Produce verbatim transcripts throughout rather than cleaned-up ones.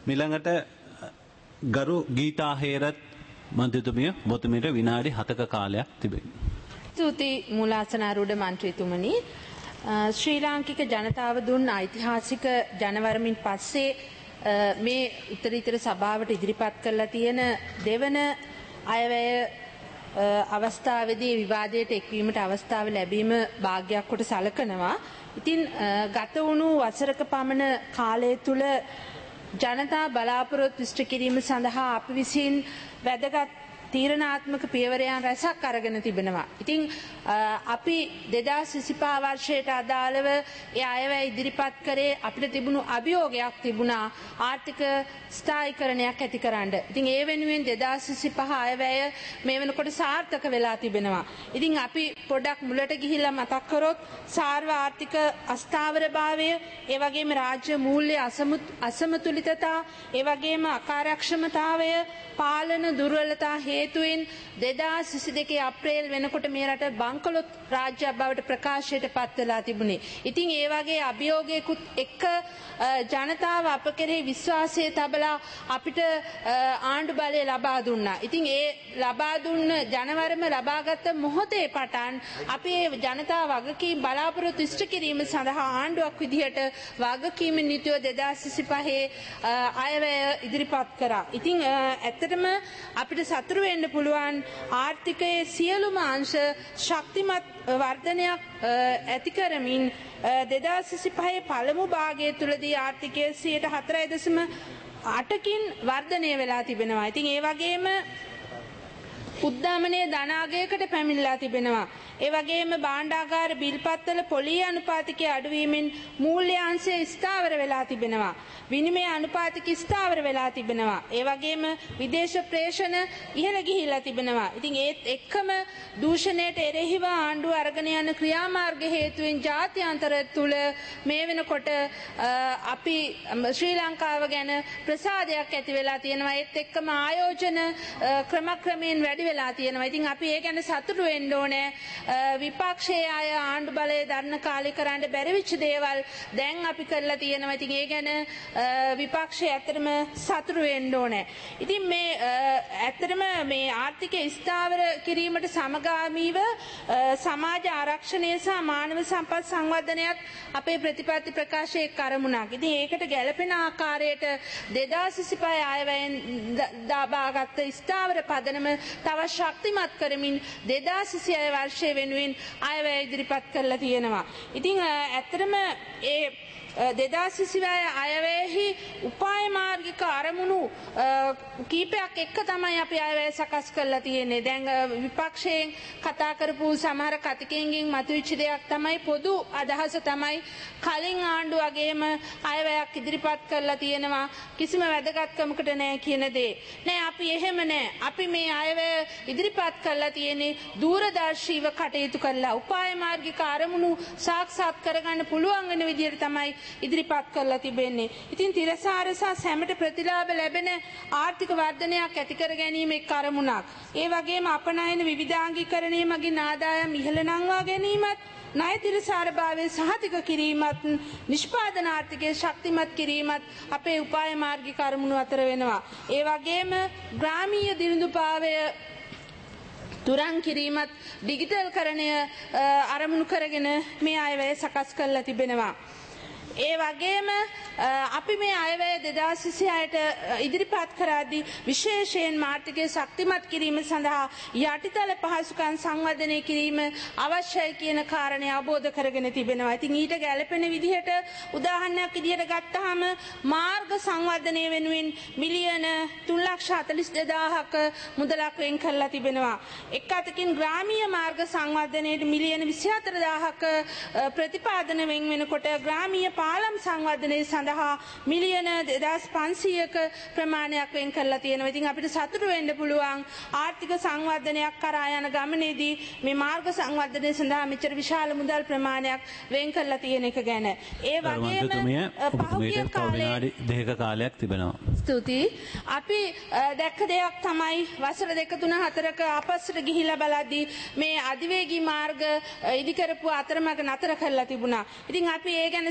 මිළඟට ගරු ගීතා හේරත් මන්ත්‍රීතුමිය ඔබතුමීට විනාඩි හතක කාලයක් තිබෙනවා. ස්තුතියි මූලාසනාරූඪ මන්ත්‍රීතුමනි. ශ්‍රී ලාංකික ජනතාව දුන් ඓතිහාසික ජනවරමින් පස්සේ මේ උත්තරීතර සභාවට ඉදිරිපත් කරලා තියෙන දෙවන අයවැය අවස්ථාවේදී විවාදයට එක්වීමට අවස්ථාව ලැබීම භාග්‍යයක් කොට සලකනවා. ඉතින් ගත වුණු වසරක පමණ කාලය තුල ජනතා බලාපොරොත්තු ඉෂ්ට කිරීම සඳහා අප විසින් වැදගත් තීරණාත්මක පියවරයන් රැසක් අරගෙන තිබෙනවා. ඉතින් අපි දෙදාස් විසිපහ වර්ෂයට අදාළව ඒ අයවැය ඉදිරිපත් කරේ අපිට තිබුණු අභියෝගයක් තිබුණා ආර්ථික ස්ථායීකරණයක් ඇතිකරන්න. ඉතින් ඒ වෙනුවෙන් දෙදාස් විසිපහ අයවැය මේ වෙනකොට සාර්ථක වෙලා තිබෙනවා. ඉතින් අපි පොඩක් මුලට ගිහිල්ලා මතක් කරොත් සාර්ව ආර්ථික අස්ථාවරභාවය, ඒ වගේම රාජ්‍ය මූල්‍ය අසමතුලිතතා, ඒ වගේම අකාර්යක්ෂමතාවය, පාලන දුර්වලතා හේතුවෙන් දෙදාස් විසිදෙකේ අප්‍රේල් වෙනකොට මේ රට බංකොලොත් රාජ්‍යයක් බවට ප්‍රකාශයට පත් වෙලා තිබුණේ. ඉතින් ඒ වගේ අභියෝගයකුත් එක්ක ජනතාව අප කෙරෙහි විශ්වාසය තබලා අපිට ආණ්ඩු බලය ලබා දුන්නා. ඉතින් ඒ ලබා දුන්න ජනවරම ලබාගත් මොහොතේ පටන් අපි ඒ ජනතාව වගකීම් බලාපොරොත්තු ඉෂ්ට කිරීම සඳහා ආණ්ඩුවක් විදිහට වගකීමෙන් යුතුව දෙදාස් විසිපහේ අයවැය ඉදිරිපත් කරා. ඉතින් ඇත්තටම අපිට සතුටු වෙන්න පුළුවන් ආර්ථිකයේ සියලුම අංශ ශක්තිමත් වර්ධනයක් ඇති කරමින් දෙදාස් විසිපහේ පළමු භාගය තුලදී ආර්ථිකය සියයට හතරයි දශම අටකින් වර්ධනය වෙලා තිබෙනවා. ඉතින් ඒ වගේම උද්දාමනයේ ධනාගයකට පැමිණලා තිබෙනවා. ඒ වගේම භාණ්ඩාගාර බිල්පත්වල පොලී අනුපාතිකයේ අඩුවීමෙන් මූල්‍යාංශය ස්ථාවර වෙලා තිබෙනවා. විනිමය අනුපාතික ස්ථාවර වෙලා තිබෙනවා. ඒ වගේම විදේශ ප්‍රේෂණ ඉහළ ගිහිලා තිබෙනවා. ඉතින් ඒත් එක්කම දූෂණයට එරෙහිව ආණ්ඩුව අරගෙන යන ක්‍රියාමාර්ග හේතුවෙන් ජාත්‍යන්තර තුල මේ වෙනකොට අපි ශ්‍රී ලංකාව ගැන ප්‍රසාදයක් ඇති වෙලා තියෙනවා. ඒත් එක්කම ආයෝජන ක්‍රමක්‍රමයෙන් වැඩි වෙලා තියෙනවා. ඉතින් අපි ඒ ගැන සතුටු වෙන්න ඕනේ. විපක්ෂයේ අය ආණ්ඩු බලය දරන කාලේ කරන්න බැරි වෙච්ච දේවල් දැන් අපි කරලා තියෙනවා. ඉතින් ඒ ගැන විපක්ෂය ඇත්තටම සතුටු වෙන්න ඕනේ. ඉතින් මේ ඇත්තටම මේ ආර්ථික ස්ථාවර කිරීමට සමගාමීව සමාජ ආරක්ෂණය සහ මානව සම්පත් සංවර්ධනයත් අපේ ප්‍රතිපත්ති ප්‍රකාශයේ කරමුණක්. ඉතින් ඒකට ගැළපෙන ආකාරයට දෙදාස් විසිපහේ අයවැයෙන් දාබාගත් ස්ථාවර පදනම තව ශක්තිමත් කරමින් දෙදාස් විසිහය වර්ෂයේ වෙනුවෙන් අයවැය ඉදිරිපත් කරලා තියෙනවා. ඉතින් ඇත්තටම ඒ දෙදාස් විසිහය අයවැයෙහි උපාය මාර්ගික අරමුණු කීපයක් එක්ක තමයි අපි අයවැය සකස් කරලා තියෙන්නේ. දැන් විපක්ෂයෙන් කතා කරපු සමහර කතිකයන්ගෙන් මතුවෙච්ච දෙයක් තමයි පොදු අදහස තමයි කලින් ආණ්ඩු වගේම අයවැයක් ඉදිරිපත් කරලා තියෙනවා කිසිම වැදගත්කමකට නැහැ කියන දේ. නෑ අපි එහෙම නෑ. අපි මේ අයවැය ඉදිරිපත් කරලා තියෙන්නේ දූරදර්ශීව කටයුතු කරලා උපාය මාර්ගික අරමුණු සාක්ෂාත් කරගන්න පුළුවන් වෙන විදිහට තමයි ඉදිරිපත් කරලා තිබෙන්නේ. ඉතින් තිරසාර සහ සැමට ප්‍රතිලාභ ලැබෙන ආර්ථික වර්ධනයක් ඇති කර ගැනීම එක් අරමුණක්. ඒ වගේම අපනයන විවිධාංගීකරණය මගින් ආදායම් ඉහළ නංවා ගැනීමත්, ණය තිරසාරභාවය සහතික කිරීමත්, නිෂ්පාදන ආර්ථිකය ශක්තිමත් කිරීමත් අපේ උපාය මාර්ගික අරමුණු අතර වෙනවා. ඒ වගේම ග්‍රාමීය දිළිඳුභාවය තුරන් කිරීමත්, ඩිජිටල් කරණය අරමුණු කරගෙන මේ අයවැය සකස් කරලා තිබෙනවා. ඒ වගේම අපි මේ අයවැය දෙදාස් විසිහයට ඉදිරිපත් කරද්දී විශේෂයෙන් ආර්ථිකය ශක්තිමත් කිරීම සඳහා යටිතල පහසුකම් සංවර්ධනය කිරීම අවශ්‍යයි කියන කාරණය අවබෝධ කරගෙන තිබෙනවා. ඉතින් ඊට ගැළපෙන විදිහට උදාහරණයක් විදිහට ගත්තාම මාර්ග සංවර්ධනය වෙනුවෙන් මිලියන තුන් ලක්ෂ හතළිස් දෙදාහක මුදලක් වෙන් කරලා තිබෙනවා. එක් අතකින් ග්‍රාමීය මාර්ග සංවර්ධනයට මිලියන විසිහතර දාහක ප්‍රතිපාදන වෙන් වෙනකොට ග්‍රාමීය පාලම් සංවර්ධනය සඳහා මිලියන දෙදාස් පන්සීයක ප්‍රමාණයක් වෙන් කරලා තියෙනවා. ඉතින් අපිට සතුටු වෙන්න පුළුවන් ආර්ථික සංවර්ධනයක් කරා යන ගමනේදී මේ මාර්ග සංවර්ධනය සඳහා මෙච්චර විශාල මුදල් ප්‍රමාණයක් වෙන් කරලා තියෙන එක ගැන. ඒ වගේම පහුගිය කාලේ දෙකක කාලයක් තිබෙනවා. ස්තුතියි. අපි දැක්ක දෙයක් තමයි වසර දෙක තුන හතරක අපස්සට ගිහිලා බලද්දී මේ අධිවේගී මාර්ග ඉදි කරපු අතරමඟ නතර කරලා තිබුණා. ඉතින් අපි ඒ ගැන සැලකිලි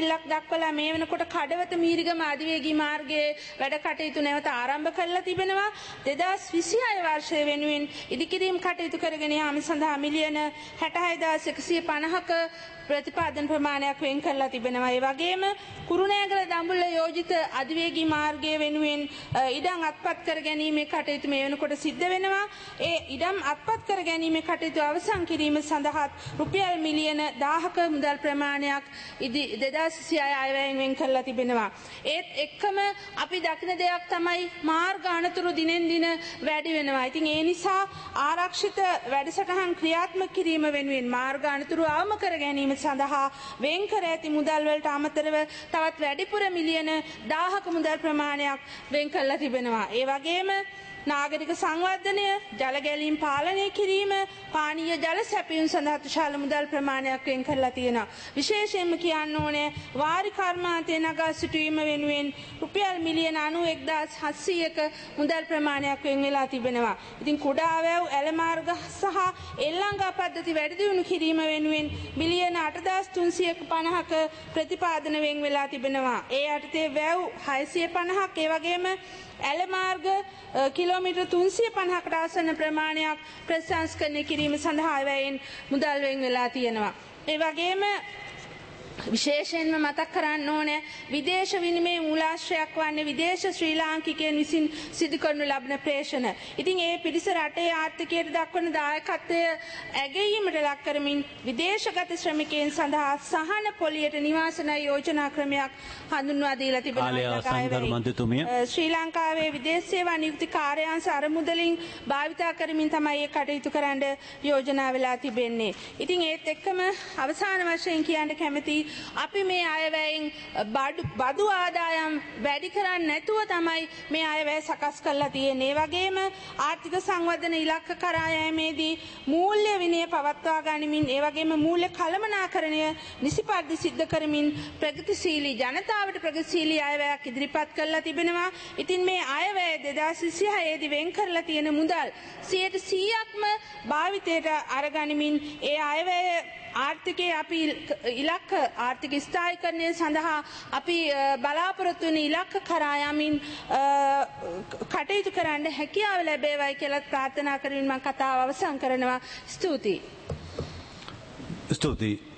ඉල්ලක් දක්වලා මේ වෙනකොට කඩවත මීරිගම අධිවේගී මාර්ගයේ වැඩ කටයුතු නැවත ආරම්භ කරලා තිබෙනවා. දෙදාස් විසිහය වර්ෂය වෙනුවෙන් ඉදිකිරීම් කටයුතු කරගෙන යාම සඳහා මිලියන හැටහය හදාස් එකසිය පනහක ප්‍රතිපාදන ප්‍රමාණයක් වෙන් කරලා තිබෙනවා. ඒ වගේම කුරුණෑගල දඹුල්ල යෝජිත අධිවේගී මාර්ගය වෙනුවෙන් ඉඩම් අත්පත් කර ගැනීමේ කටයුතු මේ වෙනකොට සිද්ධ වෙනවා. ඒ ඉඩම් අත්පත් කර ගැනීමේ කටයුතු අවසන් කිරීම සඳහා රුපියල් මිලියන දහයක මුදල් ප්‍රමාණයක් දෙදාස් විසිහය අයවැයෙන් වෙන් කරලා තිබෙනවා. ඒත් එක්කම අපි දකින දෙයක් තමයි මාර්ග අනතුරු දිනෙන් දින වැඩි වෙනවා. ඉතින් ඒ නිසා ආරක්ෂිත වැඩසටහන් ක්‍රියාත්මක කිරීම වෙනුවෙන් මාර්ග අනතුරු අවම කර ගැනීම සඳහා වෙන් කර ඇති මුදල් වලට අමතරව තවත් වැඩිපුර මිලියන දහයක මුදල් ප්‍රමාණයක් වෙන් කරලා තිබෙනවා. ඒ වගේම නාගරික සංවර්ධනය, ජල ගැලීම් පාලනය කිරීම, පානීය ජල සැපයීම සඳහා විශාල මුදල් ප්‍රමාණයක් වෙන් කරලා තියෙනවා. විශේෂයෙන්ම කියන්න ඕනේ වාරි කර්මාන්තයේ නගා සිටුවීම වෙනුවෙන් රුපියල් මිලියන අනූ එක්දාස් හත්සීයක මුදල් ප්‍රමාණයක් වෙන් වෙලා තිබෙනවා. ඉතින් කුඩා වැව්, ඇල මාර්ග සහ එල්ලංගා පද්ධති වැඩි දියුණු කිරීම වෙනුවෙන් මිලියන අටදාස් තුන්සිය පනහක ප්‍රතිපාදන වෙන් වෙලා තිබෙනවා. ඒ යටතේ වැව් හයසිය පනහක්, ඒ වගේම ඇල මාර්ග කිලෝමීටර් තුන්සිය පනහකට ආසන්න ප්‍රමාණයක් ප්‍රසංස්කරණය කිරීම සඳහා අයවැයෙන් මුදල් වෙන් වෙලා තියෙනවා. ඒ වගේම විශේෂයෙන්ම මතක් කරන්න ඕනේ විදේශ විනිමය මූලාශ්‍රයක් වන්නේ විදේශ ශ්‍රී ලාංකිකයන් විසින් සිදු කරනු ලබන ප්‍රේෂණ. ඉතින් ඒ පිරිස රටේ ආර්ථිකයට දක්වන දායකත්වය ඇගයීමට ලක් කරමින් විදේශගත ශ්‍රමිකයන් සඳහා සහන පොලියට නිවාසන යෝජනා ක්‍රමයක් හඳුන්වා දීලා තිබෙනවා. ශ්‍රී ලංකාවේ විදේශ සේවා නියුක්ති කාර්යාංශ අරමුදලින් භාවිතා කරමින් තමයි ඒ කටයුතු කරන්න යෝජනා වෙලා තිබෙන්නේ. ඉතින් ඒත් එක්කම අවසාන වශයෙන් කියන්න කැමති අපි මේ අයවැයෙන් බදු ආදායම් වැඩි කරන්නේ නැතුව තමයි මේ අයවැය සකස් කරලා තියෙන්නේ. ඒ වගේම ආර්ථික සංවර්ධන ඉලක්ක කරා යෑමේදී මූල්‍ය විනය පවත්වා ගනිමින් ඒ වගේම මූල්‍ය කළමනාකරණය නිසිපරිදි සිද්ධ කරමින් ප්‍රගතිශීලී ජනතාවට ප්‍රගතිශීලී අයවැයක් ඉදිරිපත් කරලා තිබෙනවා. ඉතින් මේ අයවැය දෙදාස් විසිහය දී වෙන් කරලා තියෙන මුදල් සියයට සීයක්ම භාවිතයට අරගනිමින් ඒ අයවැය ආර්ථිකයේ අපි ඉලක්ක ආර්ථික ස්ථායීකරණය සඳහා අපි බලාපොරොත්තු වෙන ඉලක්ක කරා යමින් කටයුතු කරන්න හැකියාව ලැබේවයි කියලා ප්‍රාර්ථනා කරමින් මම කතාව අවසන් කරනවා. ස්තුතියි. ස්තුතියි.